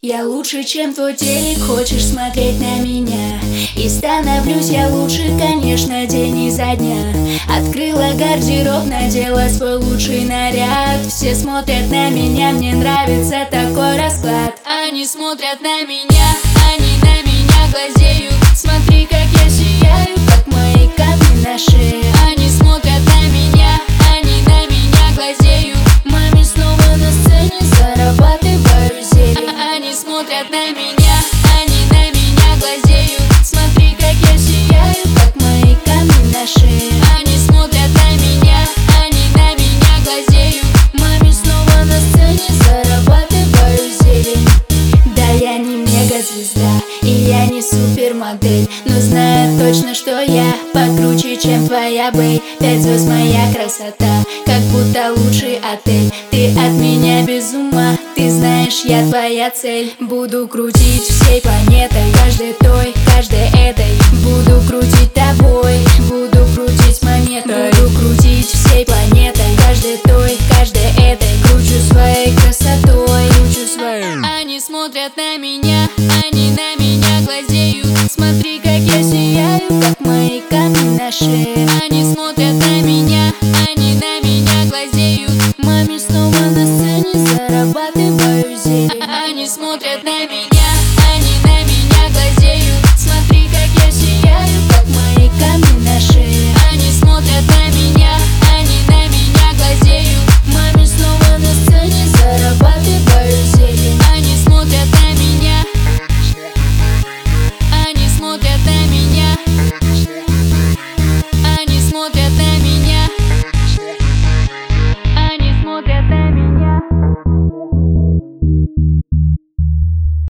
Я лучше, чем твой телек, хочешь смотреть на меня? И становлюсь я лучше, конечно, день изо дня. Открыла гардероб, надела свой лучший наряд. Все смотрят на меня, мне нравится такой расклад. Они смотрят на меня, они на меня глазеют. Смотри, как я сияю, как мои камни на шее. Они смотрят на меня, они на меня глазеют. Маме снова на сцене, зарабатываю зелень. Они смотрят на меня, они на меня глазеют. Смотри, как я сияю, как мои камни на шее. Они смотрят на меня, они на меня глазеют. Маме снова на сцене, зарабатываю зелень. Да, я не мегазвезда, и я не супермодель, но знаю точно, что я покруче, чем твоя бэй. 5 звезд моя красота, как будто лучший отель. Ты от меня без ума, ты знаешь, я твоя цель. Буду крутить всей планетой, каждой той, каждой этой. Буду крутить тобой, буду крутить монетой. Буду крутить всей планетой, каждой той, каждой этой. Кручу своей красотой, кручу своей. Они смотрят на меня, они на меня глазеют. Смотри, как я сияю, как мои камни на шее. Они смотрят на меня, они на меня глазеют. Маме снова на сцене, зарабатываю зелень. Они смотрят на меня.